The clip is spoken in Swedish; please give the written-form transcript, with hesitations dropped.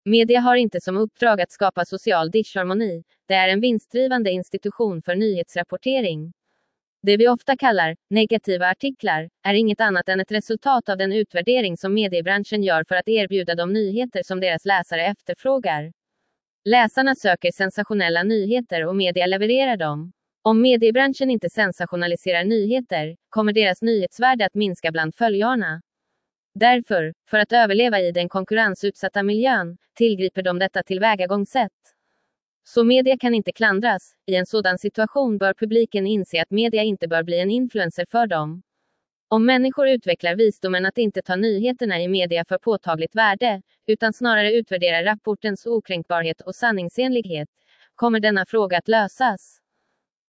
Media har inte som uppdrag att skapa social disharmoni, det är en vinstdrivande institution för nyhetsrapportering. Det vi ofta kallar negativa artiklar är inget annat än ett resultat av den utvärdering som mediebranschen gör för att erbjuda de nyheter som deras läsare efterfrågar. Läsarna söker sensationella nyheter och media levererar dem. Om mediebranschen inte sensationaliserar nyheter, kommer deras nyhetsvärde att minska bland följarna. Därför, för att överleva i den konkurrensutsatta miljön, tillgriper de detta tillvägagångssätt. Så media kan inte klandras. I en sådan situation bör publiken inse att media inte bör bli en influencer för dem. Om människor utvecklar visdomen att inte ta nyheterna i media för påtagligt värde, utan snarare utvärdera rapportens okränkbarhet och sanningsenlighet, kommer denna fråga att lösas.